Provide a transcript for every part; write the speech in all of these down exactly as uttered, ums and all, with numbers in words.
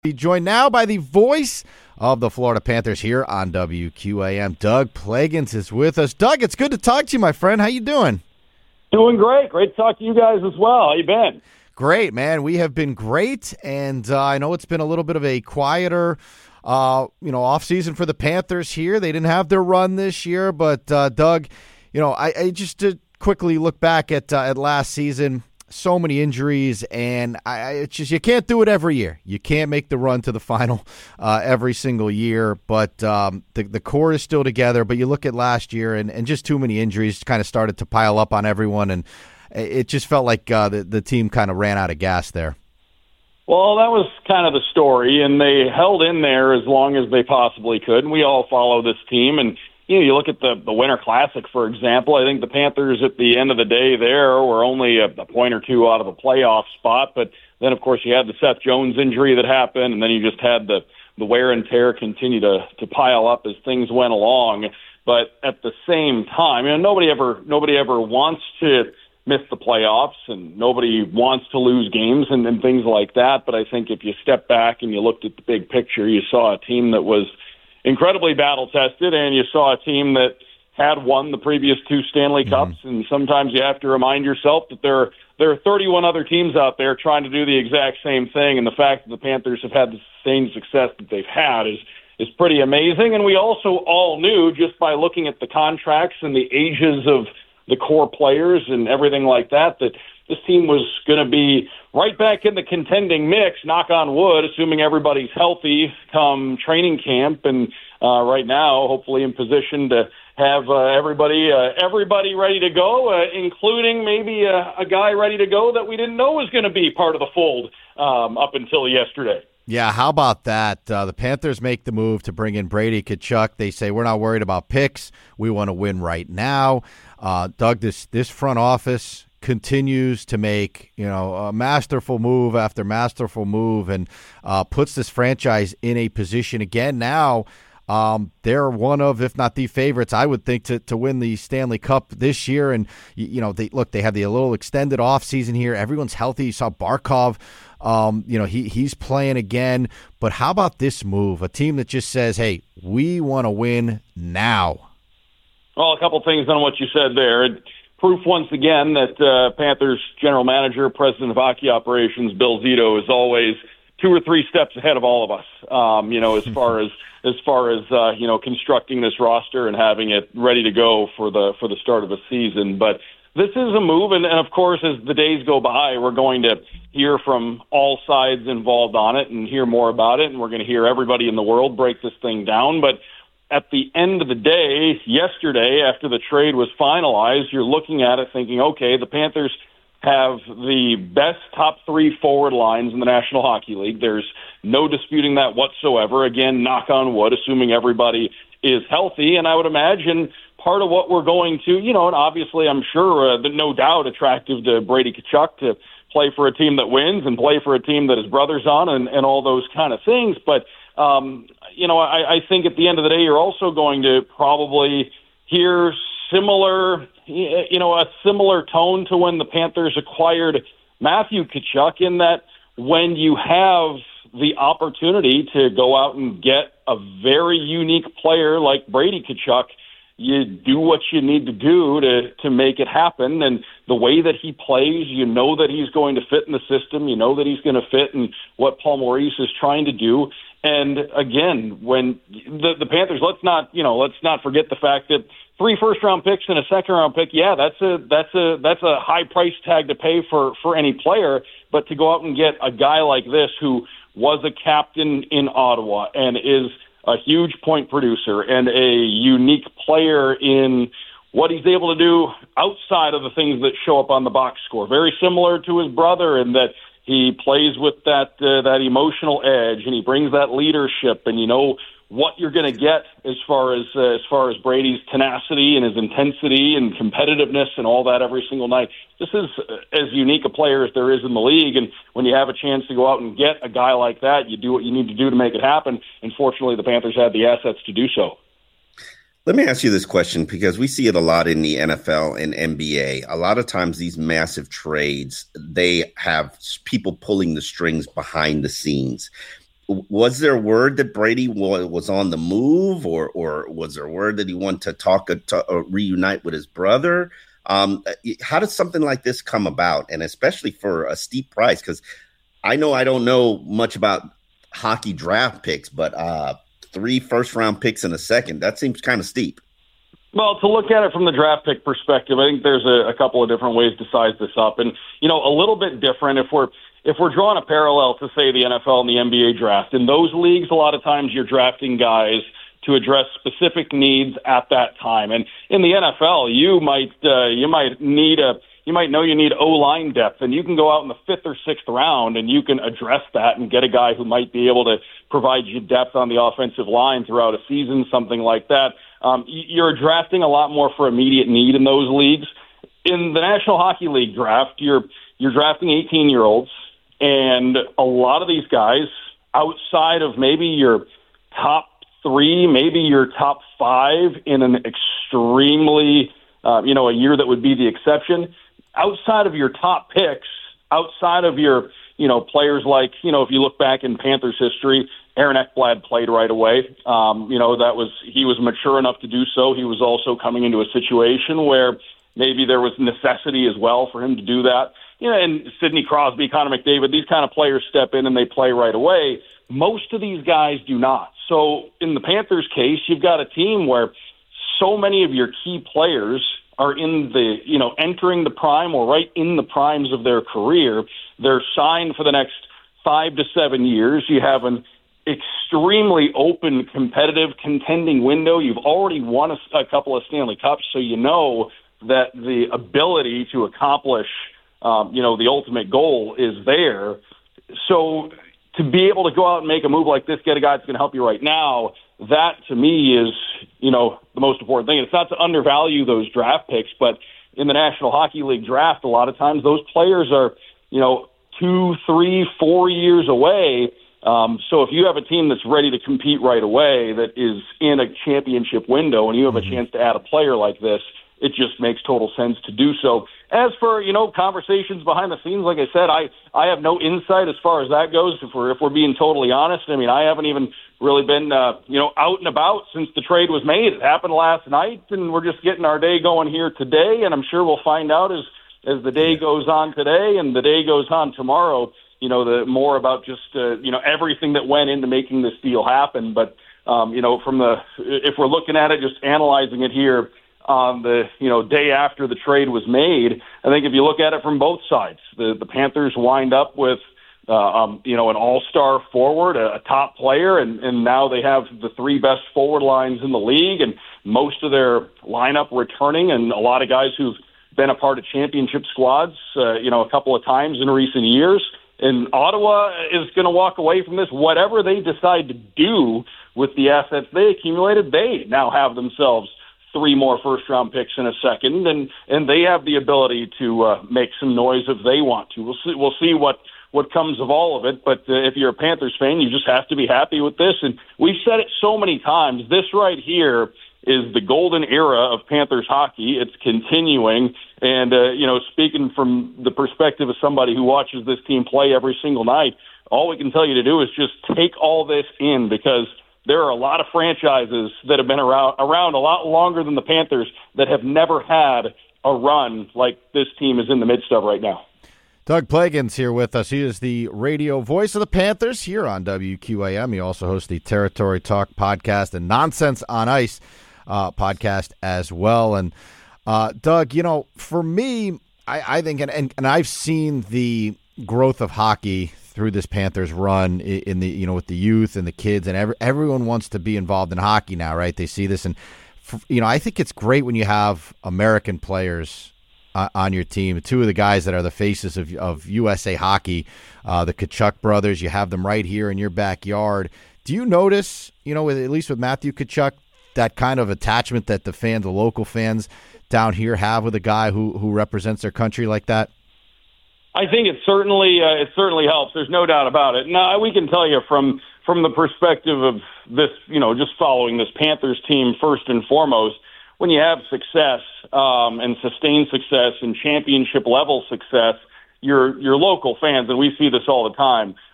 Be joined now by the voice of the Florida Panthers here on W Q A M. Doug Plagens is with us. Doug, it's good to talk to you, my friend. How you doing? Doing great. Great to talk to you guys as well. How you been? Great, man. We have been great, and uh, I know it's been a little bit of a quieter, uh, you know, off season for the Panthers here. They didn't have their run this year, but uh, Doug, you know, I, I just to quickly look back at uh, at last season. So many injuries, and I, it's just you can't do it every year. You can't make the run to the final uh, every single year, but um, the, the core is still together. But you look at last year, and, and just too many injuries kind of started to pile up on everyone, and it just felt like uh, the, the team kind of ran out of gas there. Well, that was kind of the story, and they held in there as long as they possibly could, and we all follow this team, and you know, you look at the, the Winter Classic, for example. I think the Panthers at the end of the day there were only a, a point or two out of a playoff spot. But then, of course, you had the Seth Jones injury that happened, and then you just had the, the wear and tear continue to, to pile up as things went along. But at the same time, you know, nobody ever nobody ever wants to miss the playoffs, and nobody wants to lose games and, and things like that. But I think if you step back and you looked at the big picture, you saw a team that was incredibly battle-tested, and you saw a team that had won the previous two Stanley Cups, mm-hmm. and sometimes you have to remind yourself that there are, there are thirty-one other teams out there trying to do the exact same thing, and the fact that the Panthers have had the same success that they've had is, is pretty amazing. And we also all knew, just by looking at the contracts and the ages of the core players and everything like that, that this team was going to be right back in the contending mix, knock on wood, assuming everybody's healthy come training camp, and uh, right now, hopefully in position to have uh, everybody uh, everybody ready to go, uh, including maybe a, a guy ready to go that we didn't know was going to be part of the fold um, up until yesterday. Yeah, how about that? Uh, the Panthers make the move to bring in Brady Tkachuk. They say, we're not worried about picks. We want to win right now. Uh, Doug, this this front office continues to make, you know, a masterful move after masterful move, and uh, puts this franchise in a position again now. Um, they're one of, if not the favorites, I would think, to, to win the Stanley Cup this year. And, you, you know, they look, they have the a little extended offseason here. Everyone's healthy. You saw Barkov, um, you know, he he's playing again. But how about this move? A team that just says, hey, we want to win now. Well, a couple things on what you said there. Proof once again that uh, Panthers general manager, president of hockey operations, Bill Zito, is always two or three steps ahead of all of us. Um, you know, as far as as far as uh, you know, constructing this roster and having it ready to go for the for the start of a season. But this is a move, and, and of course, as the days go by, we're going to hear from all sides involved on it and hear more about it, and we're going to hear everybody in the world break this thing down. But at the end of the day, yesterday, after the trade was finalized, you're looking at it thinking, okay, the Panthers have the best top three forward lines in the National Hockey League. There's no disputing that whatsoever. Again, knock on wood, assuming everybody is healthy. And I would imagine part of what we're going to, you know, and obviously I'm sure uh, that no doubt attractive to Brady Tkachuk to play for a team that wins and play for a team that his brother's on, and, and all those kind of things. But Um, you know, I, I think at the end of the day, you're also going to probably hear similar, you know, a similar tone to when the Panthers acquired Matthew Tkachuk, in that when you have the opportunity to go out and get a very unique player like Brady Tkachuk, you do what you need to do to, to make it happen. And the way that he plays, you know that he's going to fit in the system. You know that he's going to fit in what Paul Maurice is trying to do. And again, when the, the Panthers, let's not, you know, let's not forget the fact that three first-round picks and a second-round pick, yeah, that's a that's a that's a high price tag to pay for for any player. But to go out and get a guy like this who was a captain in Ottawa and is a huge point producer and a unique player in what he's able to do outside of the things that show up on the box score, very similar to his brother in that he plays with that uh, that emotional edge, and he brings that leadership, and you know what you're going to get as far as uh, as far as Brady's tenacity and his intensity and competitiveness and all that every single night. This is as unique a player as there is in the league, and when you have a chance to go out and get a guy like that, you do what you need to do to make it happen. And fortunately, the Panthers had the assets to do so. Let me ask you this question, because we see it a lot in the N F L and N B A. A lot of times these massive trades, they have people pulling the strings behind the scenes. was there word that Brady was on the move, or or was there word that he wanted to talk to uh, reunite with his brother? Um, how does something like this come about, and especially for a steep price? Because I know I don't know much about hockey draft picks, but uh, three first round picks in a second, that seems kind of steep. Well, to look at it from the draft pick perspective, I think there's a, a couple of different ways to size this up, and you know, a little bit different if we're if we're drawing a parallel to say the N F L and the N B A draft. In those leagues, a lot of times you're drafting guys to address specific needs at that time, and in the N F L, you might uh, you might need a you might know you need O-line depth, and you can go out in the fifth or sixth round and you can address that and get a guy who might be able to provide you depth on the offensive line throughout a season, something like that. Um, you're drafting a lot more for immediate need in those leagues. In the National Hockey League draft, you're you're drafting eighteen-year-olds, and a lot of these guys, outside of maybe your top three, maybe your top five in an extremely, uh, you know, a year that would be the exception, outside of your top picks, outside of your, you know, players like, you know, if you look back in Panthers history, Aaron Ekblad played right away. Um, you know, that was, he was mature enough to do so. He was also coming into a situation where maybe there was necessity as well for him to do that. You know, and Sidney Crosby, Connor McDavid, these kind of players step in and they play right away. Most of these guys do not. So in the Panthers case, you've got a team where so many of your key players are in the, you know, entering the prime or right in the primes of their career. They're signed for the next five to seven years. You have an extremely open, competitive, contending window. You've already won a, a couple of Stanley Cups, so you know that the ability to accomplish, um, you know, the ultimate goal is there. So to be able to go out and make a move like this, get a guy that's going to help you right now, that to me is, you know, the most important thing. It's not to undervalue those draft picks, but in the National Hockey League draft, a lot of times those players are, you know, two, three, four years away. Um, so if you have a team that's ready to compete right away, that is in a championship window, and you have a chance to add a player like this, it just makes total sense to do so. As for, you know, conversations behind the scenes, like I said, I, I have no insight as far as that goes, if we're, if we're being totally honest. I mean, I haven't even really been, uh, you know, out and about since the trade was made. It happened last night, and we're just getting our day going here today, and I'm sure we'll find out as, as the day goes on today and the day goes on tomorrow, you know, the more about just, uh, you know, everything that went into making this deal happen. But, um, you know, from the, if we're looking at it, just analyzing it here on the, you know, day after the trade was made, I think if you look at it from both sides, the, the Panthers wind up with, uh, um, you know, an all-star forward, a, a top player, and, and now they have the three best forward lines in the league, and most of their lineup returning, and a lot of guys who've been a part of championship squads, uh, you know, a couple of times in recent years. And Ottawa is going to walk away from this. Whatever they decide to do with the assets they accumulated, they now have themselves three more first-round picks in a second, and and they have the ability to uh, make some noise if they want to. We'll see. We'll see what what comes of all of it. But uh, if you're a Panthers fan, you just have to be happy with this. And we've said it so many times. This right here is the golden era of Panthers hockey. It's continuing. And, uh, you know, speaking from the perspective of somebody who watches this team play every single night, all we can tell you to do is just take all this in, because there are a lot of franchises that have been around, around a lot longer than the Panthers that have never had a run like this team is in the midst of right now. Doug Plagens here with us. He is the radio voice of the Panthers here on W Q A M. He also hosts the Territory Talk podcast and Nonsense on Ice uh, podcast as well. And, uh, Doug, you know, for me, I, I think, and, and, and I've seen the growth of hockey through this Panthers run in the, you know, with the youth and the kids, and every, everyone wants to be involved in hockey now, right? They see this, and, you know, I think it's great when you have American players uh, on your team. Two of the guys that are the faces of, of U S A hockey, uh, the Tkachuk brothers, you have them right here in your backyard. Do you notice, you know, with, at least with Matthew Tkachuk, that kind of attachment that the fans, the local fans down here have with a guy who, who represents their country like that? I think it certainly uh, it certainly helps. There's no doubt about it. Now, we can tell you from from the perspective of this, you know, just following this Panthers team first and foremost, when you have success um, and sustained success and championship level success, your your local fans, and we see this all the time,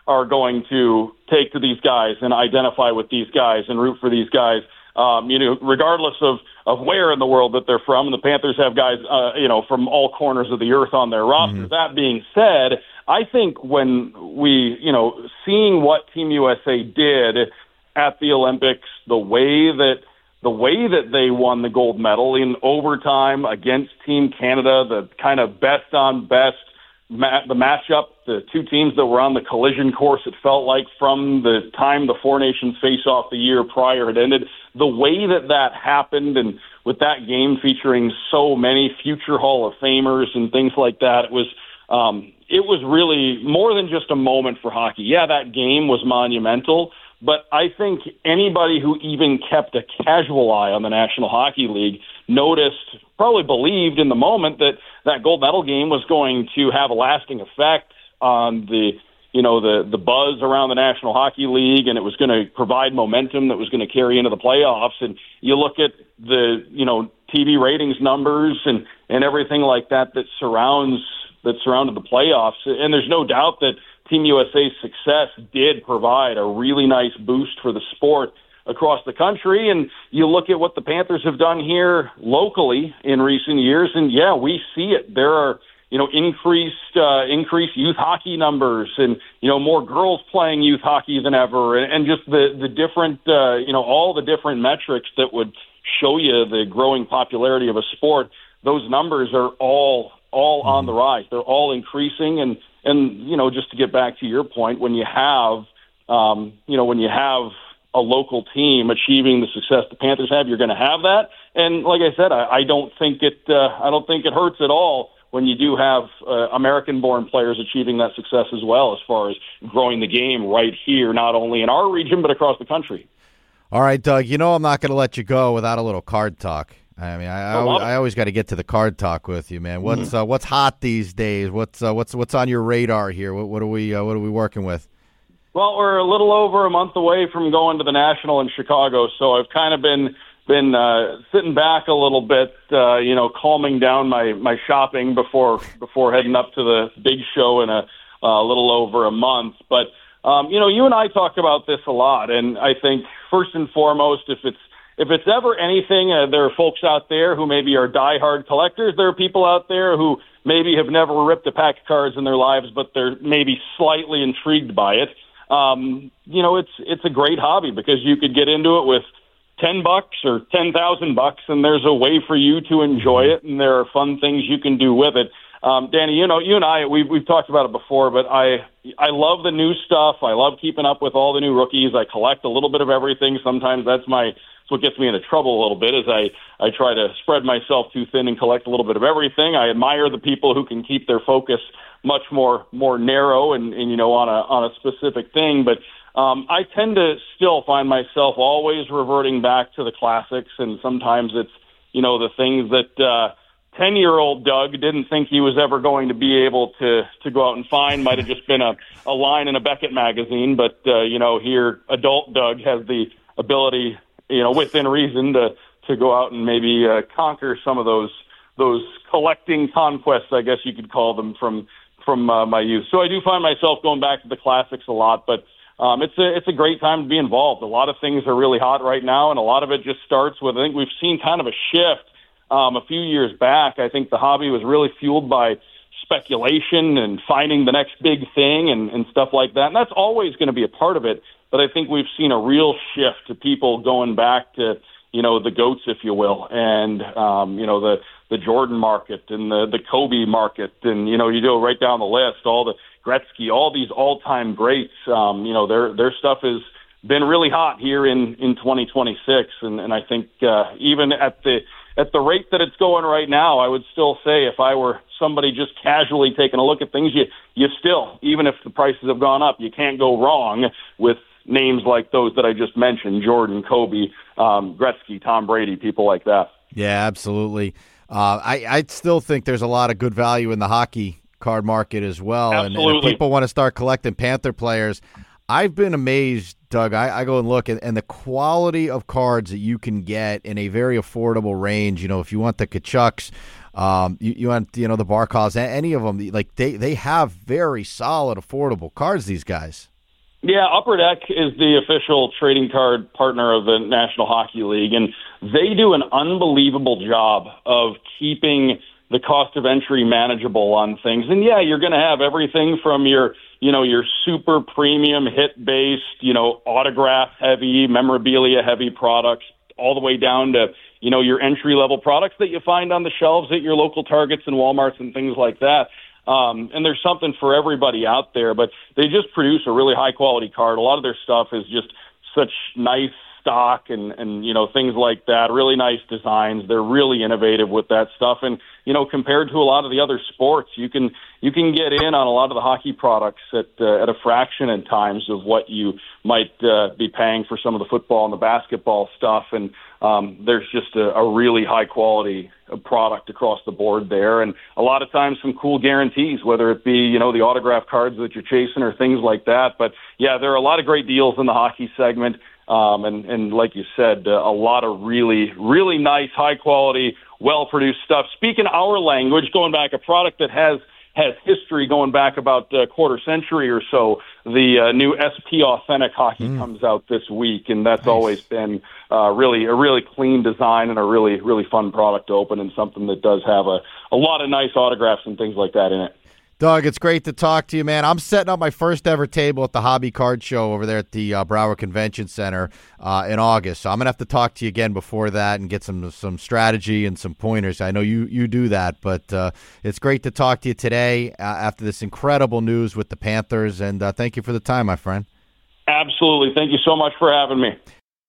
are going to take to these guys and identify with these guys and root for these guys. Um, you know, regardless of, of where in the world that they're from, and the Panthers have guys, uh, you know, from all corners of the earth on their roster. Mm-hmm. That being said, I think when we, you know, seeing what Team U S A did at the Olympics, the way that the way that they won the gold medal in overtime against Team Canada, the kind of best on best, ma- the matchup, the two teams that were on the collision course, it felt like from the time the Four Nations face-off the year prior had ended, the way that that happened, and with that game featuring so many future Hall of Famers and things like that, it was um, it was really more than just a moment for hockey. Yeah, that game was monumental, but I think anybody who even kept a casual eye on the National Hockey League noticed, probably believed in the moment that that gold medal game was going to have a lasting effect on the, you know, the, the buzz around the National Hockey League, and it was going to provide momentum that was going to carry into the playoffs. And you look at the, you know, T V ratings numbers and, and everything like that that surrounds that surrounded the playoffs. And there's no doubt that Team U S A's success did provide a really nice boost for the sport across the country. And you look at what the Panthers have done here locally in recent years, and yeah, we see it. There are, you know, increased uh, increased youth hockey numbers, and, you know, more girls playing youth hockey than ever, and, and just the the different, uh, you know, all the different metrics that would show you the growing popularity of a sport. Those numbers are all all on the rise. They're all increasing, and and you know, just to get back to your point, when you have, um, you know, when you have a local team achieving the success the Panthers have, you're going to have that. And like I said, I, I don't think it uh, I don't think it hurts at all when you do have uh, American-born players achieving that success as well, as far as growing the game right here, not only in our region, but across the country. All right, Doug, you know I'm not going to let you go without a little card talk. I mean, I, I, I always got to get to the card talk with you, man. What's uh, what's hot these days? What's uh, what's what's on your radar here? What, what are we uh, what are we working with? Well, we're a little over a month away from going to the National in Chicago, so I've kind of been been uh, sitting back a little bit, uh, you know, calming down my, my shopping before before heading up to the big show in a uh, little over a month. But um, you know, you and I talk about this a lot, and I think first and foremost, if it's if it's ever anything, uh, there are folks out there who maybe are diehard collectors. There are people out there who maybe have never ripped a pack of cards in their lives, but they're maybe slightly intrigued by it. Um, you know, it's it's a great hobby because you could get into it with ten bucks or ten thousand bucks, and there's a way for you to enjoy it, and there are fun things you can do with it. Um, Danny, you know, you and I, we've we've talked about it before, but I I love the new stuff. I love keeping up with all the new rookies. I collect a little bit of everything. Sometimes that's my that's what gets me into trouble a little bit, is I I try to spread myself too thin and collect a little bit of everything. I admire the people who can keep their focus much more more narrow and, and you know on a on a specific thing, but. Um, I tend to still find myself always reverting back to the classics, and sometimes it's, you know, the things that uh, ten-year-old Doug didn't think he was ever going to be able to, to go out and find. Might have just been a, a line in a Beckett magazine, but, uh, you know, here adult Doug has the ability, you know, within reason to, to go out and maybe uh, conquer some of those those collecting conquests, I guess you could call them, from, from uh, my youth. So I do find myself going back to the classics a lot, but Um, it's a it's a great time to be involved. A lot of things are really hot right now, and a lot of it just starts with, I think we've seen kind of a shift um, a few years back. I think the hobby was really fueled by speculation and finding the next big thing and, and stuff like that, and that's always going to be a part of it. But I think we've seen a real shift to people going back to, you know, the GOATs, if you will, and, um, you know, the, the Jordan market and the, the Kobe market, and, you know, you go right down the list, all the Gretzky, all these all-time greats. Um, you know, their their stuff has been really hot here in, in twenty twenty-six, and, and I think uh, even at the at the rate that it's going right now, I would still say if I were somebody just casually taking a look at things, you you still, even if the prices have gone up, you can't go wrong with names like those that I just mentioned: Jordan, Kobe, um, Gretzky, Tom Brady, people like that. Yeah, absolutely. Uh, I I still think there's a lot of good value in the hockey card market as well. And, and if people want to start collecting Panther players, I've been amazed, Doug. I, I go and look, and, and the quality of cards that you can get in a very affordable range. You know, if you want the Kachucks, um, you, you want, you know, the Barkovs, any of them, like they, they have very solid, affordable cards, these guys. Yeah, Upper Deck is the official trading card partner of the National Hockey League, and they do an unbelievable job of keeping the cost of entry manageable on things. And yeah, you're going to have everything from your, you know, your super premium hit-based, you know, autograph-heavy, memorabilia-heavy products, all the way down to, you know, your entry-level products that you find on the shelves at your local Targets and Walmarts and things like that. Um, and there's something for everybody out there, but they just produce a really high-quality card. A lot of their stuff is just such nice stock and, and, you know, things like that, really nice designs. They're really innovative with that stuff. And, you know, compared to a lot of the other sports, you can you can get in on a lot of the hockey products at uh, at a fraction in times of what you might uh, be paying for some of the football and the basketball stuff. And um, there's just a, a really high-quality product across the board there. And a lot of times some cool guarantees, whether it be, you know, the autograph cards that you're chasing or things like that. But, yeah, there are a lot of great deals in the hockey segment. Um, and, and like you said, uh, a lot of really, really nice, high-quality, well-produced stuff. Speaking our language, going back, a product that has has history going back about a quarter century or so, the uh, new S P Authentic Hockey mm. comes out this week, and that's nice. Always been uh, really a really clean design and a really, really fun product to open, and something that does have a, a lot of nice autographs and things like that in it. Doug, it's great to talk to you, man. I'm setting up my first ever table at the Hobby Card Show over there at the uh, Broward Convention Center uh, in August. So I'm going to have to talk to you again before that and get some some strategy and some pointers. I know you, you do that, but uh, it's great to talk to you today uh, after this incredible news with the Panthers. And uh, thank you for the time, my friend. Absolutely. Thank you so much for having me.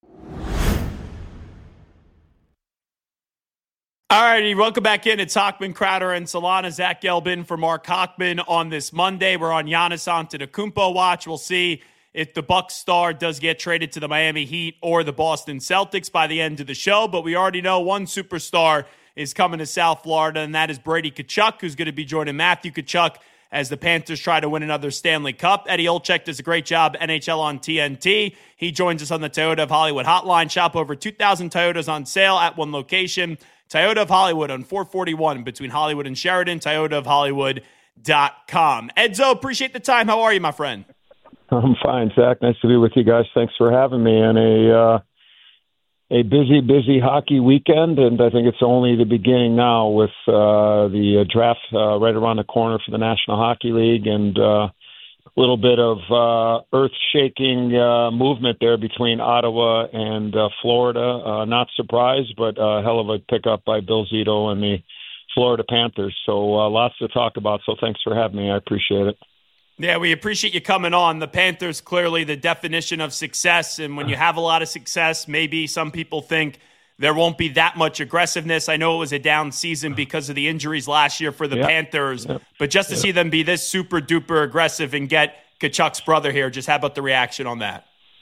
All righty, welcome back in. It's Hochman, Crowder, and Solana. Zach Gelbin for Mark Hochman on this Monday. We're on Giannis Antetokounmpo watch. We'll see if the Bucks star does get traded to the Miami Heat or the Boston Celtics by the end of the show. But we already know one superstar is coming to South Florida, and that is Brady Tkachuk, who's going to be joining Matthew Tkachuk as the Panthers try to win another Stanley Cup. Eddie Olczyk does a great job, N H L on T N T. He joins us on the Toyota of Hollywood hotline. Shop over two thousand Toyotas on sale at one location. Toyota of Hollywood on four forty-one between Hollywood and Sheridan, toyota of hollywood dot com. Edzo, appreciate the time. How are you, my friend? I'm fine, Zach. Nice to be with you guys. Thanks for having me on a uh, a busy, busy hockey weekend, and I think it's only the beginning now with uh, the draft uh, right around the corner for the National Hockey League, and uh, a little bit of uh, earth-shaking uh, movement there between Ottawa and uh, Florida. Uh, not surprised, but a hell of a pickup by Bill Zito and the Florida Panthers. So uh, lots to talk about, so thanks for having me. I appreciate it. Yeah, we appreciate you coming on. The Panthers, clearly the definition of success, and when you have a lot of success, maybe some people think there won't be that much aggressiveness. I know it was a down season because of the injuries last year for the yep. Panthers, yep. but just to yep. see them be this super-duper aggressive and get Tkachuk's brother here, just how about the reaction on that?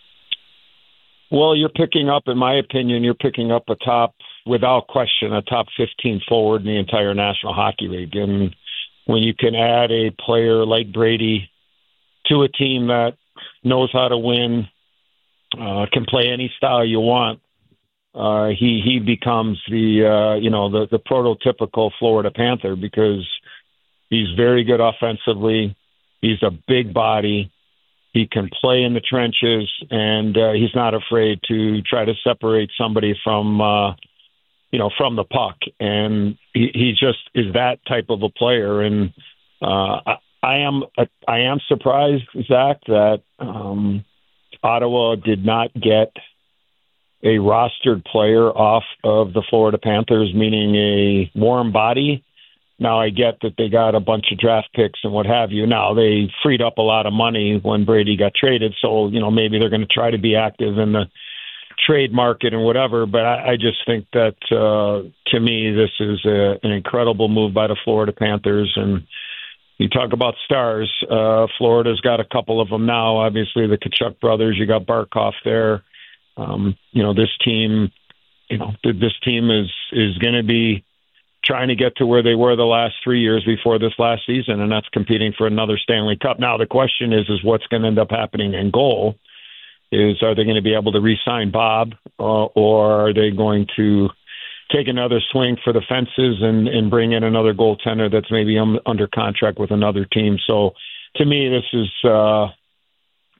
Well, you're picking up, in my opinion, you're picking up a top, without question, a top fifteen forward in the entire National Hockey League. And when you can add a player like Brady to a team that knows how to win, uh, can play any style you want, Uh, he he becomes the uh, you know the the prototypical Florida Panther, because he's very good offensively. He's a big body. He can play in the trenches, and uh, he's not afraid to try to separate somebody from uh, you know from the puck. And he, he just is that type of a player. And uh, I, I am I am surprised, Zach, that um, Ottawa did not get a rostered player off of the Florida Panthers, meaning a warm body. Now, I get that they got a bunch of draft picks and what have you. Now, they freed up a lot of money when Brady got traded, so, you know, maybe they're going to try to be active in the trade market and whatever, but I, I just think that, uh, to me, this is a, an incredible move by the Florida Panthers. And you talk about stars, uh, Florida's got a couple of them now. Obviously, the Tkachuk brothers, you got Barkov there. Um, you know, this team, you know, this team is, is going to be trying to get to where they were the last three years before this last season, and that's competing for another Stanley Cup. Now, the question is, is what's going to end up happening in goal? Is are they going to be able to re-sign Bob, uh, or are they going to take another swing for the fences and, and bring in another goaltender that's maybe um, under contract with another team? So, to me, this is, uh,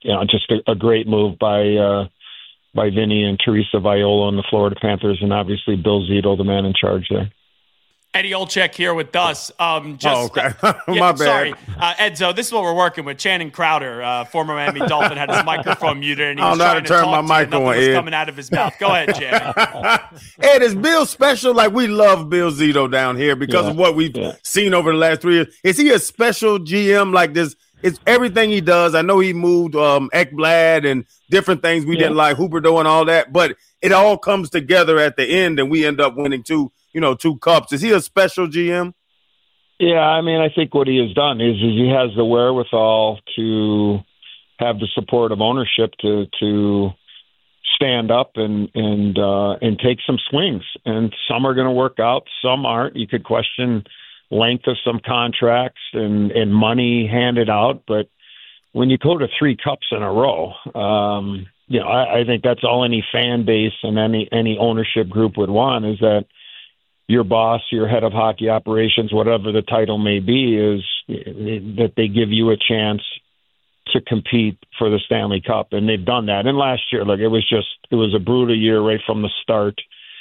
you know, just a, a great move by uh, by Vinny and Teresa Viola and the Florida Panthers, and obviously Bill Zito, the man in charge there. Eddie Olczyk here with us. Um, just, oh, okay. uh, yeah, My bad. Sorry, uh, Edzo, this is what we're working with. Channing Crowder, uh, former Miami Dolphin, had his microphone muted, and he I was don't know how trying to to turn talk my to mic you, and on, nothing was Ed. coming out of his mouth. Go ahead, Channing. Ed, is Bill special? Like, we love Bill Zito down here because Yeah, of what we've yeah. seen over the last three years. Is he a special G M like this? It's everything he does. I know he moved um, Ekblad and different things we Yeah. didn't like, Huberdeau and all that, but it all comes together at the end, and we end up winning two, you know, two cups. Is he a special G M? Yeah, I mean, I think what he has done is, is he has the wherewithal to have the support of ownership to to stand up and and uh, and take some swings. And some are going to work out, some aren't. You could question length of some contracts and, and money handed out, but when you go to three cups in a row, um, you know, I, I think that's all any fan base and any any ownership group would want, is that your boss, your head of hockey operations, whatever the title may be, is that they give you a chance to compete for the Stanley Cup. And they've done that. And last year, look, it was just, it was a brutal year right from the start,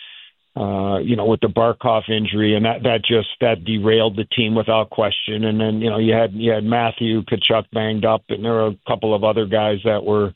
uh, you know, with the Barkov injury, and that, that just, that derailed the team without question. And then, you know, you had, you had Matthew Tkachuk banged up, and there were a couple of other guys that were,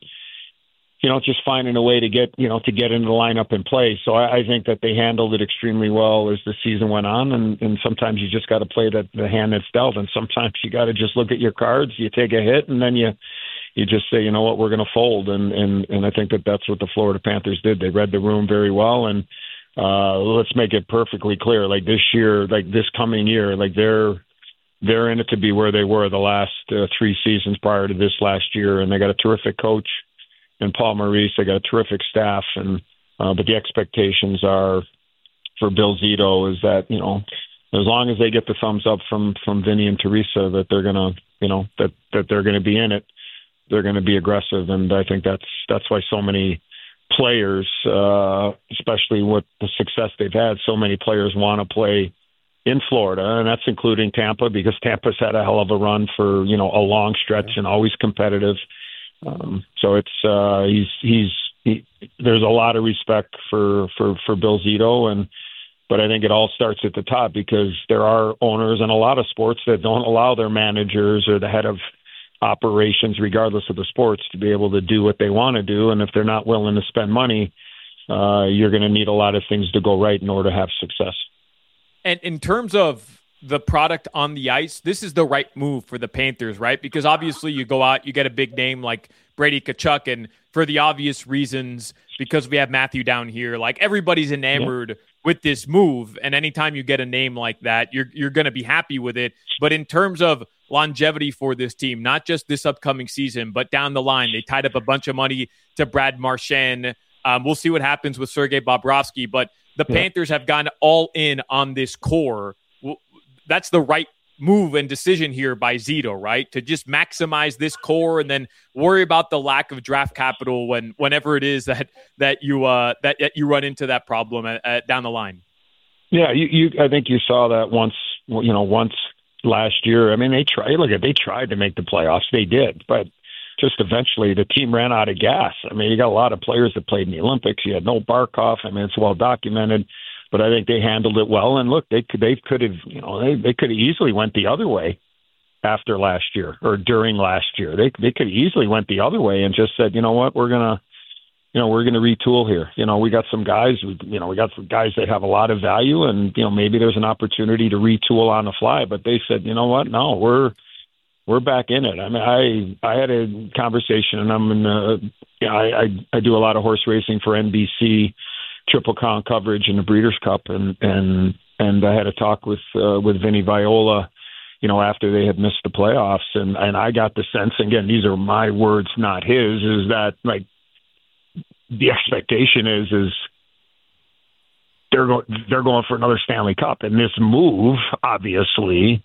you know, just finding a way to get, you know, to get into the lineup and play. So I, I think that they handled it extremely well as the season went on. And, and sometimes you just got to play the, the hand that's dealt. And sometimes you got to just look at your cards, you take a hit, and then you, you just say, you know what, we're going to fold. And, and, and I think that that's what the Florida Panthers did. They read the room very well. And uh, let's make it perfectly clear, like this year, like this coming year, like they're, they're in it to be where they were the last uh, three seasons prior to this last year. And they got a terrific coach and Paul Maurice. They got a terrific staff, and uh, but the expectations are for Bill Zito is that, you know, as long as they get the thumbs up from from Vinny and Teresa, that they're gonna, you know, that that they're gonna be in it, they're gonna be aggressive, and I think that's that's why so many players, uh, especially with the success they've had, so many players want to play in Florida, and that's including Tampa, because Tampa's had a hell of a run for, you know, a long stretch and always competitive. Um, so it's uh, he's he's he, there's a lot of respect for, for, for Bill Zito, and but I think it all starts at the top, because there are owners in a lot of sports that don't allow their managers or the head of operations, regardless of the sports, to be able to do what they want to do, and if they're not willing to spend money, uh, you're going to need a lot of things to go right in order to have success. And in terms of the product on the ice, this is the right move for the Panthers, right? Because obviously you go out, you get a big name like Brady Tkachuk, and for the obvious reasons, because we have Matthew down here, like everybody's enamored yeah. with this move. And anytime you get a name like that, you're you're going to be happy with it. But in terms of longevity for this team, not just this upcoming season, but down the line, they tied up a bunch of money to Brad Marchand. Um, we'll see what happens with Sergei Bobrovsky, but the yeah. Panthers have gone all in on this core. That's the right move and decision here by Zito, right? To just maximize this core and then worry about the lack of draft capital when whenever it is that that you uh, that, that you run into that problem at, at, down the line. Yeah, you, you. I think you saw that once. You know, once last year. I mean, they tried. Look, they tried to make the playoffs. They did, but just eventually the team ran out of gas. I mean, you got a lot of players that played in the Olympics. You had no Barkov. I mean, it's well documented. But I think they handled it well. And look, they could, they could have, you know, they, they could have easily went the other way after last year or during last year. They they could have easily went the other way and just said, you know what, we're gonna, you know, we're gonna retool here. You know, we got some guys, you know, we got some guys that have a lot of value, and you know, maybe there's an opportunity to retool on the fly. But they said, you know what, no, we're we're back in it. I mean, I I had a conversation, and I'm in, the, you know, I, I I do a lot of horse racing for N B C. Triple Crown coverage in the Breeders' Cup, and and and I had a talk with uh, with Vinny Viola, you know, after they had missed the playoffs, and and I got the sense, again, these are my words, not his, is that like the expectation is is they're going they're going for another Stanley Cup, and this move obviously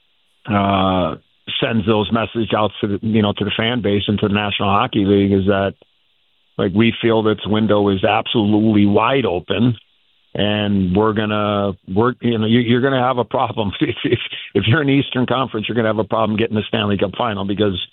uh, sends those messages out to the, you know, to the fan base and to the National Hockey League, is that, like, we feel that its window is absolutely wide open, and we're gonna work. You know, you're gonna have a problem if if, if you're in the Eastern Conference. You're gonna have a problem getting the Stanley Cup final, because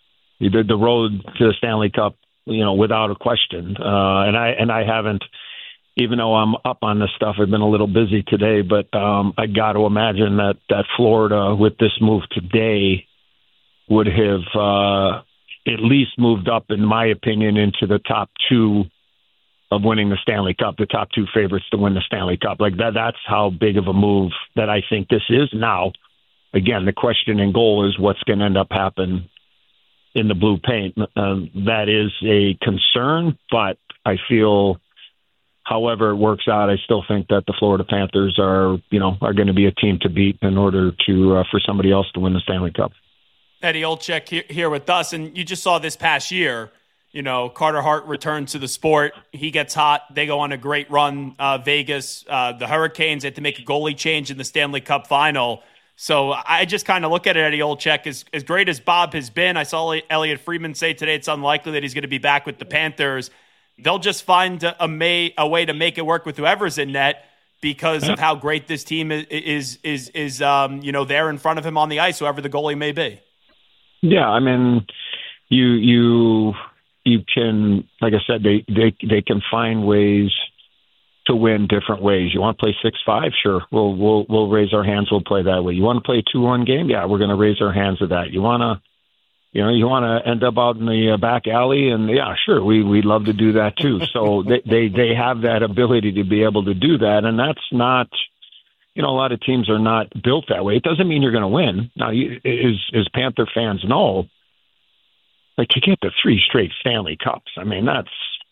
he did the road to the Stanley Cup, you know, without a question. Uh, and I and I haven't, even though I'm up on this stuff, I've been a little busy today. But um, I got to imagine that that Florida, with this move today, would have uh, at least moved up, in my opinion, into the top two of winning the Stanley Cup, the top two favorites to win the Stanley Cup. Like that, that's how big of a move that I think this is. Now, again, the question and goal is what's going to end up happening in the blue paint. Um, that is a concern, but I feel, however it works out, I still think that the Florida Panthers are, you know, are going to be a team to beat in order to uh, for somebody else to win the Stanley Cup. Eddie Olczyk here, here with us, and you just saw this past year. You know, Carter Hart returned to the sport. He gets hot. They go on a great run. Uh, Vegas, uh, the Hurricanes had to make a goalie change in the Stanley Cup final. So I just kind of look at it, Eddie Olczyk, as, as great as Bob has been. I saw Elliot Friedman say today it's unlikely that he's going to be back with the Panthers. They'll just find a, a, may, a way to make it work with whoever's in net because of how great this team is, is, is, is um, you know, there in front of him on the ice, whoever the goalie may be. Yeah, I mean, you you you can, like I said, they they they can find ways to win different ways. You want to play six five? Sure, we'll we'll we'll raise our hands. We'll play that way. You want to play a two one game? Yeah, we're going to raise our hands to that. You want to, you know, you want to end up out in the back alley, and yeah, sure, we we'd love to do that too. So they they they have that ability to be able to do that, and that's not. You know, a lot of teams are not built that way. It doesn't mean you're going to win. Now, you, as, as Panther fans know, like you get the three straight Stanley Cups. I mean, that's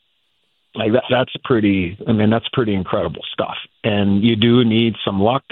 like that. That's pretty. I mean, that's pretty incredible stuff. And you do need some luck.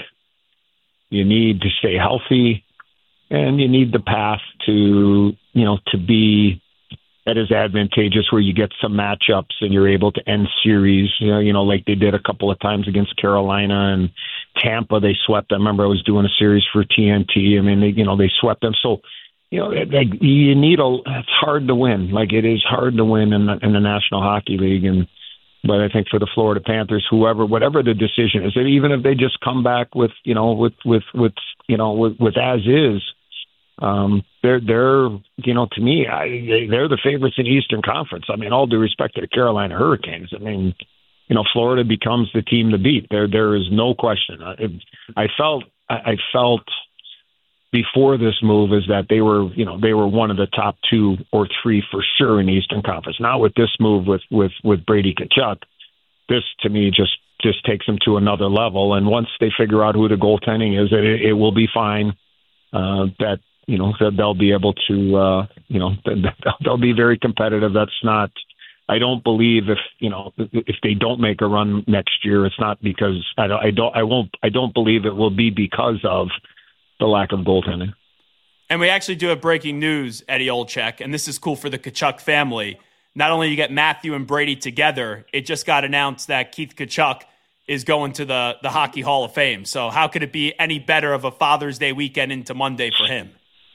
You need to stay healthy, and you need the path to you know to be that is advantageous where you get some matchups and you're able to end series. You know, you know, like they did a couple of times against Carolina and Tampa. They swept. I remember I was doing a series for T N T. I mean, they, you know, they swept them. So, you know, like you need a. It's hard to win. Like it is hard to win in the, in the National Hockey League. And but I think for the Florida Panthers, whoever, whatever the decision is, even if they just come back with, you know, with with with you know with, with as is. Um, they're, they're, you know, to me, I, they, they're the favorites in the Eastern Conference. I mean, all due respect to the Carolina Hurricanes. I mean, you know, Florida becomes the team to beat. There, there is no question. I, I felt, I felt before this move is that they were, you know, they were one of the top two or three for sure in the Eastern Conference. Now with this move with, with, with Brady Tkachuk, this to me just, just takes them to another level. And once they figure out who the goaltending is, it, it will be fine. Uh, that, You know, they'll be able to, uh, you know, they'll be very competitive. That's not, I don't believe if, you know, if they don't make a run next year, it's not because I don't, I don't, I won't, I don't believe it will be because of the lack of goaltending. And we actually do have breaking news, Eddie Olczyk, and this is cool for the Tkachuk family. Not only you get Matthew and Brady together, it just got announced that Keith Tkachuk is going to the, the Hockey Hall of Fame. So how could it be any better of a Father's Day weekend into Monday for him?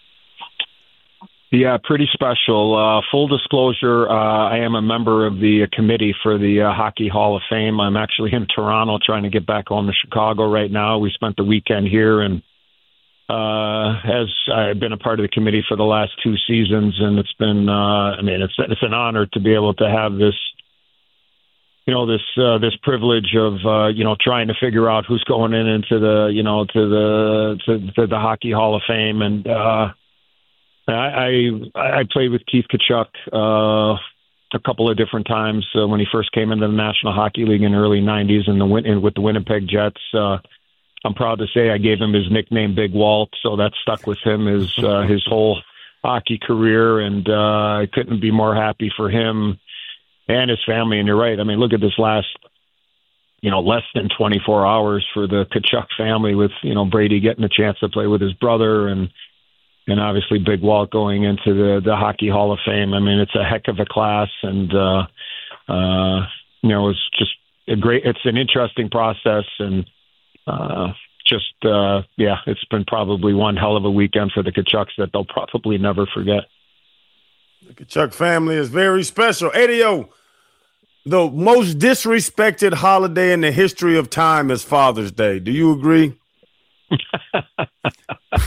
Yeah, pretty special. Uh, full disclosure, uh, I am a member of the committee for the uh, Hockey Hall of Fame. I'm actually in Toronto trying to get back home to Chicago right now. We spent the weekend here, and uh, as I've been a part of the committee for the last two seasons, and it's been, uh, I mean, it's it's an honor to be able to have this, you know, this uh, this privilege of, uh, you know, trying to figure out who's going in into the, you know, to the to, to the Hockey Hall of Fame, and uh, I, I I played with Keith Tkachuk uh, a couple of different times uh, when he first came into the National Hockey League in the early nineties and the and with the Winnipeg Jets. Uh, I'm proud to say I gave him his nickname Big Walt, so that stuck with him his uh, his whole hockey career, and uh, I couldn't be more happy for him and his family. And you're right. I mean, look at this last, you know, less than twenty-four hours for the Tkachuk family with, you know, Brady getting a chance to play with his brother and. And obviously, Big Walt going into the, the Hockey Hall of Fame. I mean, it's a heck of a class, and uh, uh, you know, it's just a great. It's an interesting process, and uh, just uh, yeah, it's been probably one hell of a weekend for the Tkachuks that they'll probably never forget. The Tkachuk family is very special. Adio, the most disrespected holiday in the history of time is Father's Day. Do you agree?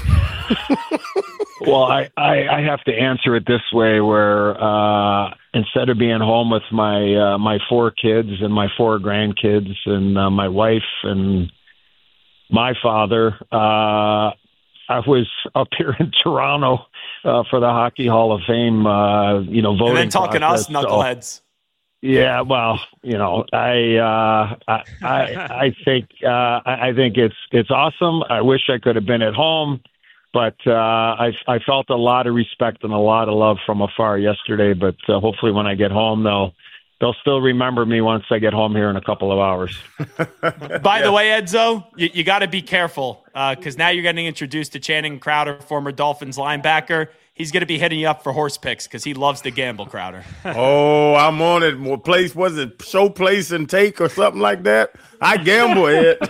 Well, I, I, I have to answer it this way, where uh, instead of being home with my uh, my four kids and my four grandkids and uh, my wife and my father, uh, I was up here in Toronto uh, for the Hockey Hall of Fame, uh, you know, voting. And then talking process. to us knuckleheads. So, yeah, well, you know, I uh, I, I I think uh, I, I think it's it's awesome. I wish I could have been at home. But uh, I, I felt a lot of respect and a lot of love from afar yesterday. But uh, hopefully, when I get home, they'll they'll still remember me once I get home here in a couple of hours. By yeah. the way, Edzo, you, you got to be careful because uh, now you're getting introduced to Channing Crowder, former Dolphins linebacker. He's going to be hitting you up for horse picks because he loves to gamble, Crowder. Oh, I'm on it. What place was it? Show Place and Take or something like that? I gamble it.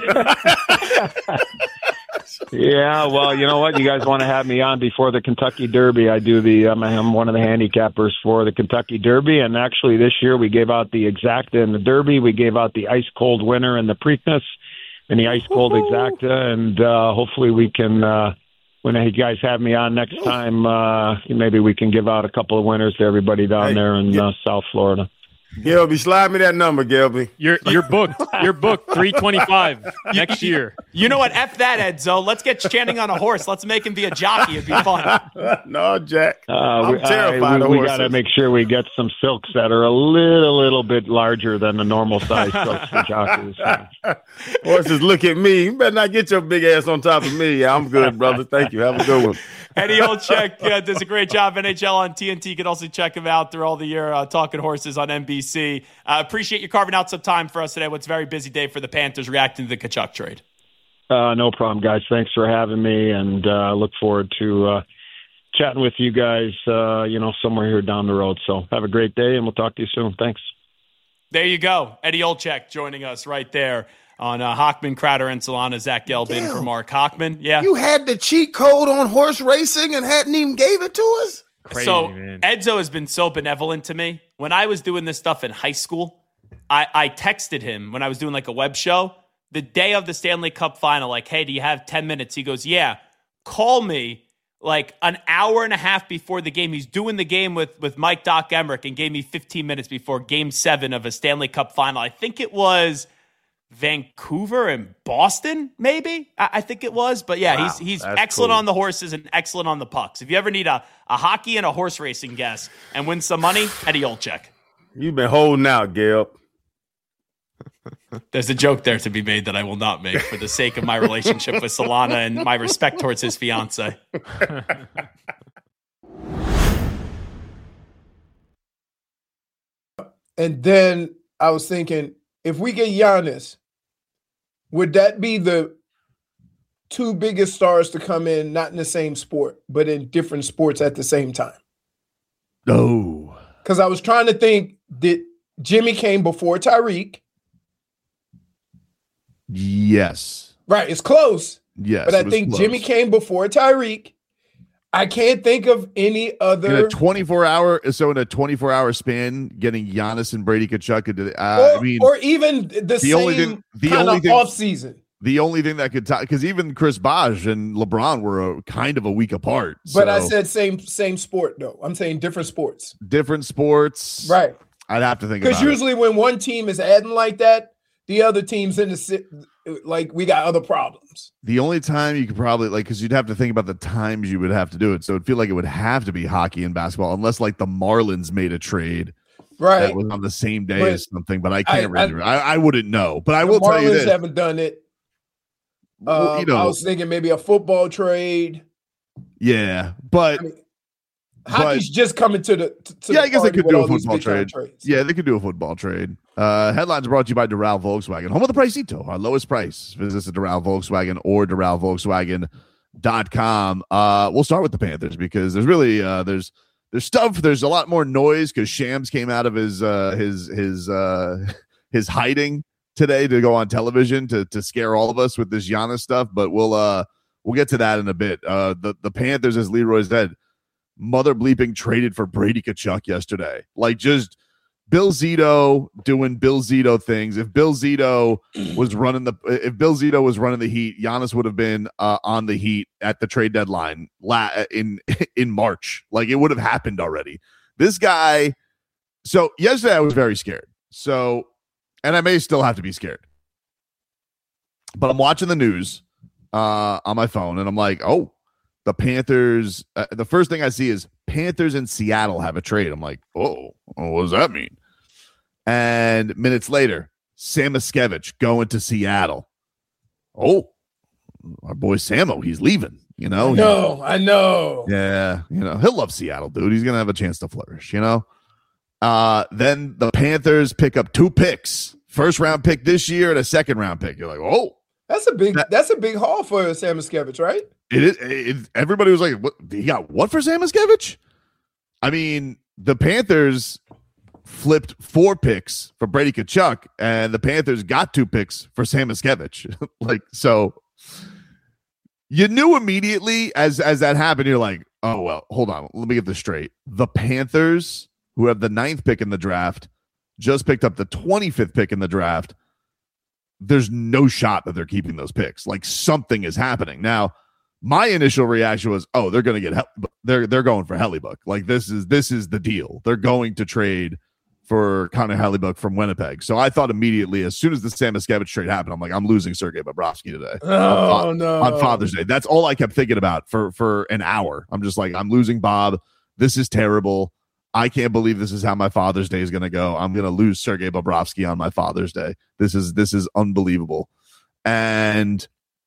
Yeah, well, you know what? You guys want to have me on before the Kentucky Derby. I do the, I'm, I'm one of the handicappers for the Kentucky Derby. And actually this year we gave out the Exacta in the Derby. We gave out the Ice Cold Winner in the Preakness and the Ice Cold Exacta. And uh, hopefully we can, uh, when you guys have me on next time, uh, maybe we can give out a couple of winners to everybody down hey, there in uh, South Florida. Gilby, slide me that number, Gilby. You're you're booked. You're booked. Three twenty-five next year. You know what? F that, Edzo. Let's get Channing on a horse. Let's make him be a jockey. It'd be fun. No, Jack. Uh, I'm we, terrified I, of we, horses. We got to make sure we get some silks that are a little, little bit larger than the normal size silks for jockeys. Horses, look at me. You better not get your big ass on top of me. Yeah, I'm good, brother. Thank you. Have a good one. Eddie Olczyk uh, does a great job. N H L on T N T. You can also check him out through all the year uh, talking horses on N B C. Uh, appreciate you carving out some time for us today. What's a very busy day for the Panthers reacting to the Tkachuk trade. Uh, no problem, guys. Thanks for having me, and uh, look forward to uh, chatting with you guys, uh, you know, somewhere here down the road. So have a great day, and we'll talk to you soon. Thanks. There you go. Eddie Olczyk joining us right there on uh, Hochman, Crowder, and Solana. Zach Gelb in for Mark Hochman. Yeah. You had the cheat code on horse racing and hadn't even gave it to us? Crazy, so man. Edzo has been so benevolent to me. When I was doing this stuff in high school, I, I texted him when I was doing like a web show the day of the Stanley Cup final, like, hey, do you have ten minutes? He goes, yeah, call me like an hour and a half before the game. He's doing the game with, with Mike Doc Emmerich and gave me fifteen minutes before game seven of a Stanley Cup final. I think it was Vancouver and Boston, maybe. I, I think it was. But yeah, wow, he's he's excellent cool. on the horses and excellent on the pucks. If you ever need a, a hockey and a horse racing guest and win some money, Eddie Olczyk. You've been holding out, Gelb. There's a joke there to be made that I will not make for the sake of my relationship with Solana and my respect towards his fiance. And then I was thinking, if we get Giannis, would that be the two biggest stars to come in, not in the same sport, but in different sports at the same time? No. Because I was trying to think, did Jimmy came before Tyreek? Yes. Right, it's close. Yes. But I think close. Jimmy came before Tyreek. I can't think of any other. In a twenty-four hour, so in a twenty-four hour span, getting Giannis and Brady Tkachuk into, uh, or, I mean, or even the, the same only thing, the kind only of thing, off season. The only thing that could tie, because even Chris Bosh and LeBron were a, kind of a week apart. But so. I said same same sport though. I'm saying different sports. Different sports, right? I'd have to think because usually it. when one team is adding like that, the other team's in the like we got other problems. The only time you could probably like because you'd have to think about the times you would have to do it. So it'd feel like it would have to be hockey and basketball, unless like the Marlins made a trade. Right, that was on the same day but as something, but I can't I, really. I, I, I wouldn't know, but I the will Marlins tell you this: haven't done it. Well, um, you know, I was thinking maybe a football trade. Yeah, but I mean, hockey's but, just coming to the. To yeah, the I guess they could do a football trade. Trades. Yeah, they could do a football trade. Uh, headlines brought to you by Doral Volkswagen, home of the Pricito, our lowest price. Visit us at Doral Volkswagen or Doral Volkswagen dot com. Uh, we'll start with the Panthers because there's really uh, there's there's stuff. There's a lot more noise because Shams came out of his uh, his his uh, his hiding today to go on television to to scare all of us with this Giannis stuff. But we'll uh we'll get to that in a bit. Uh, the the Panthers, as Leroy said, mother bleeping traded for Brady Tkachuk yesterday. Like just Bill Zito doing Bill Zito things. If Bill Zito was running the if Bill Zito was running the Heat, Giannis would have been uh, on the Heat at the trade deadline la- in in March. Like it would have happened already. This guy. So yesterday I was very scared. So, and I may still have to be scared. But I'm watching the news uh, on my phone, and I'm like, oh, the Panthers. Uh, the first thing I see is Panthers and Seattle have a trade. I'm like, oh, what does that mean? And minutes later, Sam Miskevich going to Seattle. Oh, our boy Samo, he's leaving. You know, no, I know. Yeah, you know, he'll love Seattle, dude. He's gonna have a chance to flourish. You know. Uh, then the Panthers pick up two picks, first round pick this year and a second round pick. You're like, oh, that's a big that, that's a big haul for Sam Miskevich, right? It is. It, everybody was like, what, he got what for Sam Miskevich? I mean, the Panthers flipped four picks for Brady Tkachuk, and the Panthers got two picks for Sam Miskevich. Like, so you knew immediately as as that happened. You're like, oh well, hold on, let me get this straight. The Panthers, who have the ninth pick in the draft, just picked up the twenty-fifth pick in the draft. There's no shot that they're keeping those picks. Like something is happening now. My initial reaction was, oh, they're going to get Hel- they're they're going for Hellebuyck. Like this is this is the deal. They're going to trade for Connor Hellebuyck from Winnipeg. So I thought immediately, as soon as the Sam Miskevich trade happened, I'm like, I'm losing Sergei Bobrovsky today. Oh on, no! On Father's Day, that's all I kept thinking about for for an hour. I'm just like, I'm losing Bob. This is terrible. I can't believe this is how my Father's Day is going to go. I'm going to lose Sergei Bobrovsky on my Father's Day. This is this is unbelievable. And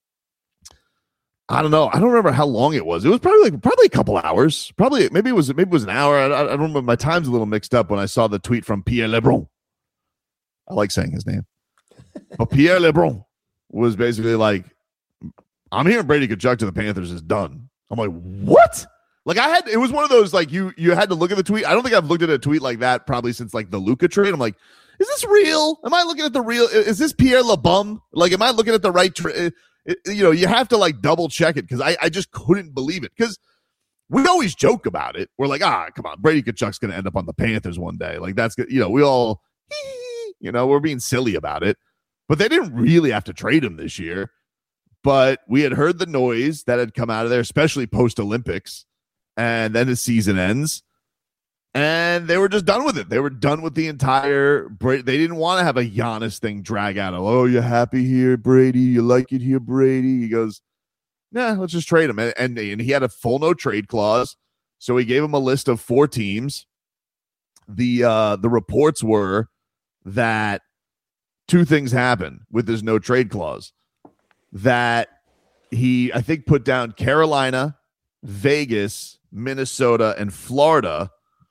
I don't know. I don't remember how long it was. It was probably like probably a couple hours. Probably maybe it was maybe it was an hour. I, I don't remember. My time's a little mixed up when I saw the tweet from Pierre LeBrun. I like saying his name, but Pierre LeBrun was basically like, "I'm hearing Brady Tkachuk to the Panthers is done." I'm like, "What?" Like I had, it was one of those like you you had to look at the tweet. I don't think I've looked at a tweet like that probably since like the Luka trade. I'm like, is this real? Am I looking at the real? Is this Pierre LeBum? Like, am I looking at the right? Tra- it, you know, you have to like double check it because I I just couldn't believe it because we always joke about it. We're like, ah, come on, Brady Tkachuk's going to end up on the Panthers one day. Like that's good. You know, we all, you know, we're being silly about it, but they didn't really have to trade him this year. But we had heard the noise that had come out of there, especially post Olympics. And then the season ends, and they were just done with it. They were done with the entire Brady. They didn't want to have a Giannis thing drag out of, oh, you happy here, Brady? You like it here, Brady? He goes, nah, let's just trade him. And, and, and he had a full no trade clause, so he gave him a list of four teams. The uh, the reports were that two things happened with this no trade clause. That he, I think, put down Carolina, Vegas, Minnesota, and Florida.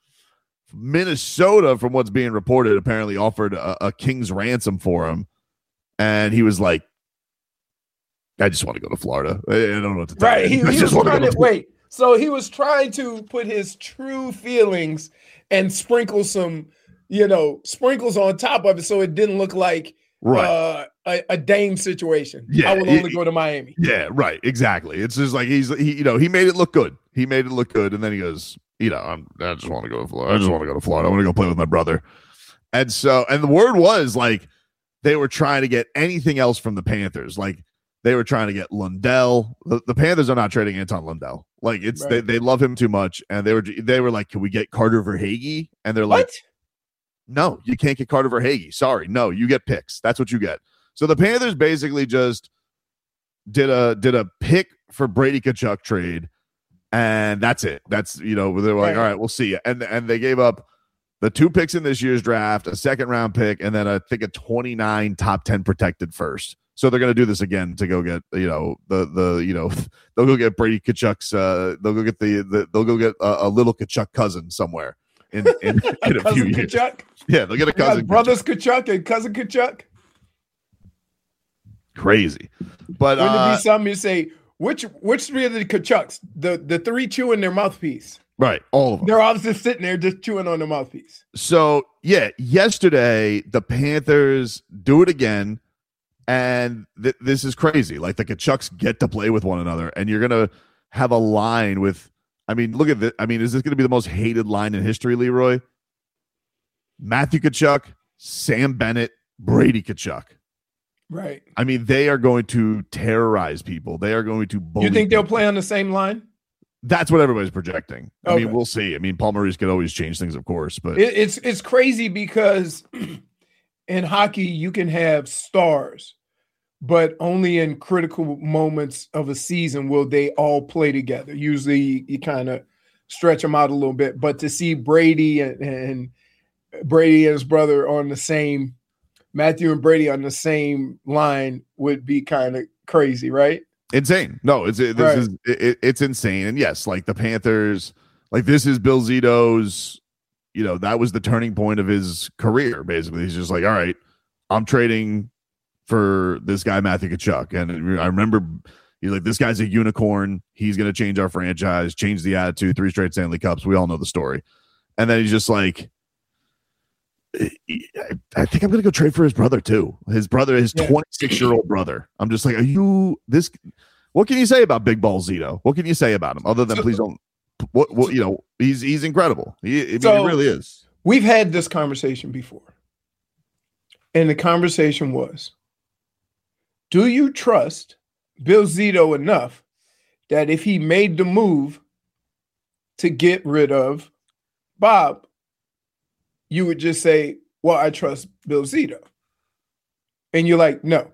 Minnesota, from what's being reported, apparently offered a, a king's ransom for him. And he was like, I just want to go to Florida. I, I don't know what to tell right. you. He, he was trying to, to wait. So he was trying to put his true feelings and sprinkle some, you know, sprinkles on top of it so it didn't look like right. uh, a, a Dame situation. Yeah, I will only it, go to Miami. Yeah, right. Exactly. It's just like he's, he, you know, he made it look good. He made it look good. And then he goes, you know, I'm, I just want to go to Florida. I just want to go to Florida. I want to go play with my brother. And so, and the word was like they were trying to get anything else from the Panthers. Like they were trying to get Lundell. The, the Panthers are not trading Anton Lundell. Like it's, right. they, they love him too much. And they were, they were like, can we get Carter Verhaeghe? And they're like, what? No, you can't get Carter Verhaeghe. Sorry. No, you get picks. That's what you get. So the Panthers basically just did a did a pick for Brady Tkachuk trade, and that's it. That's, you know, they were like, right. all right, we'll see you. And and they gave up the two picks in this year's draft, a second round pick, and then I think a twenty-nine top ten protected first. So they're going to do this again to go get, you know, the the you know they'll go get Brady Tkachuk's uh they'll go get the, the they'll go get a, a little Tkachuk cousin somewhere in in, in a few years. Tkachuk? Yeah, they'll get a cousin. Brothers Tkachuk. Tkachuk and cousin Tkachuk. Crazy, but wouldn't uh, it be something you say? Which which three of the Tkachuks? The the three chewing their mouthpiece. Right, all of them. They're all just sitting there, just chewing on their mouthpiece. So yeah, yesterday the Panthers do it again, and th- this is crazy. Like the Tkachuks get to play with one another, and you're gonna have a line with. I mean, look at this. I mean, is this gonna be the most hated line in history, Leroy? Matthew Tkachuk, Sam Bennett, Brady Tkachuk. Right. I mean, they are going to terrorize people. They are going to bully You think they'll people. play on the same line? That's what everybody's projecting. I Okay. mean, we'll see. I mean, Paul Maurice could always change things, of course, but It, it's it's crazy because in hockey you can have stars, but only in critical moments of a season will they all play together. Usually you, you kind of stretch them out a little bit, but to see Brady and, and Brady and his brother on the same, Matthew and Brady on the same line would be kind of crazy, right? insane. No, it's it, this Right. is it, it's insane. And yes, like the Panthers, like this is Bill Zito's. You know, that was the turning point of his career. Basically, he's just like, all right, I'm trading for this guy Matthew Tkachuk, and I remember he's like, this guy's a unicorn. He's going to change our franchise, change the attitude. Three straight Stanley Cups. We all know the story. And then he's just like, I think I'm going to go trade for his brother too. His brother, his Yeah. twenty-six year old brother. I'm just like, are you this? What can you say about Big Ball Zito? What can you say about him other than So- please don't? What, what you know? He's he's incredible. He, I mean, So- he really is. We've had this conversation before. And the conversation was, do you trust Bill Zito enough that if he made the move to get rid of Bob, you would just say, well, I trust Bill Zito. And you're like, no.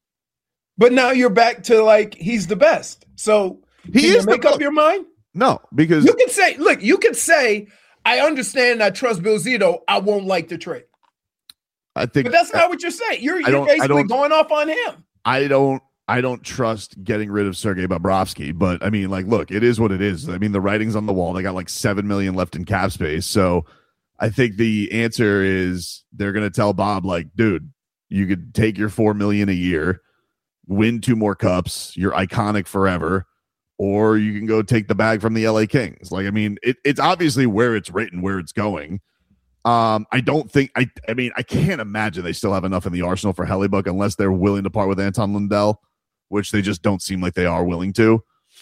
But now you're back to like, he's the best. So He can you is the make up best. your mind? No, because You can say, look, you can say, I understand I trust Bill Zito. I won't like the trade. I think But that's not what you're saying. You're, I you're don't- I basically don't- going off on him. I don't I don't trust getting rid of Sergei Bobrovsky, but I mean, like, look, it is what it is. I mean, the writing's on the wall. They got like seven million left in cap space. So I think the answer is they're gonna tell Bob, like, dude, you could take your four million a year, win two more cups, you're iconic forever, or you can go take the bag from the L A Kings. Like, I mean, it, it's obviously where it's written, where it's going. Um, I don't think I I mean, I can't imagine they still have enough in the arsenal for Hellebuck unless they're willing to part with Anton Lundell, which they just don't seem like they are willing to.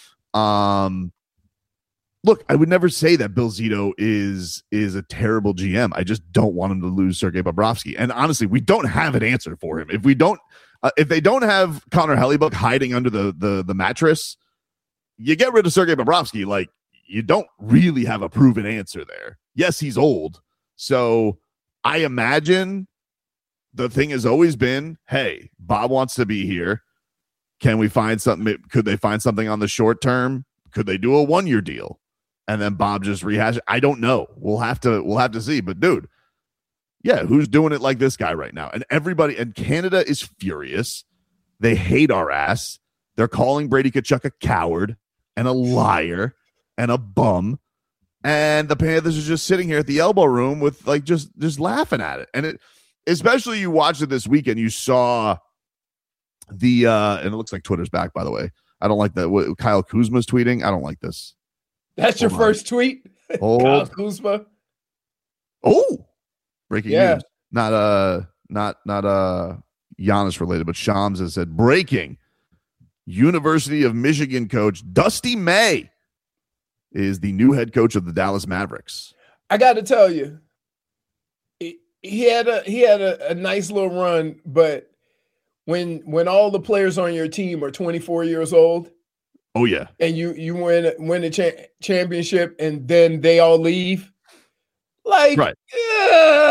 Um, look, I would never say that Bill Zito is is a terrible G M. I just don't want him to lose Sergei Bobrovsky. And honestly, we don't have an answer for him. If we don't, uh, if they don't have Connor Hellebuck hiding under the the the mattress, you get rid of Sergei Bobrovsky. Like, you don't really have a proven answer there. Yes, he's old. So I imagine the thing has always been, hey, Bob wants to be here. Can we find something? Could they find something on the short term? Could they do a one year deal? And then Bob just rehash it? I don't know. We'll have to we'll have to see. But dude, yeah, who's doing it like this guy right now? And everybody, and Canada is furious. They hate our ass. They're calling Brady Tkachuk a coward and a liar and a bum. And the Panthers are just sitting here at the elbow room with like just just laughing at it. And it, especially you watched it this weekend, you saw the uh and it looks like Twitter's back, by the way. I don't like that. What Kyle Kuzma's tweeting. I don't like this. That's your Hold on. first tweet? Oh, Kyle Kuzma? oh, breaking Yeah. news. Not uh not not uh Giannis related, but Shams has said breaking. University of Michigan coach Dusty May is the new head coach of the Dallas Mavericks. I got to tell you, he, he had a he had a, a nice little run, but when when all the players on your team are twenty-four years old Oh yeah. and you you win win a cha- championship and then they all leave, like, Right. yeah,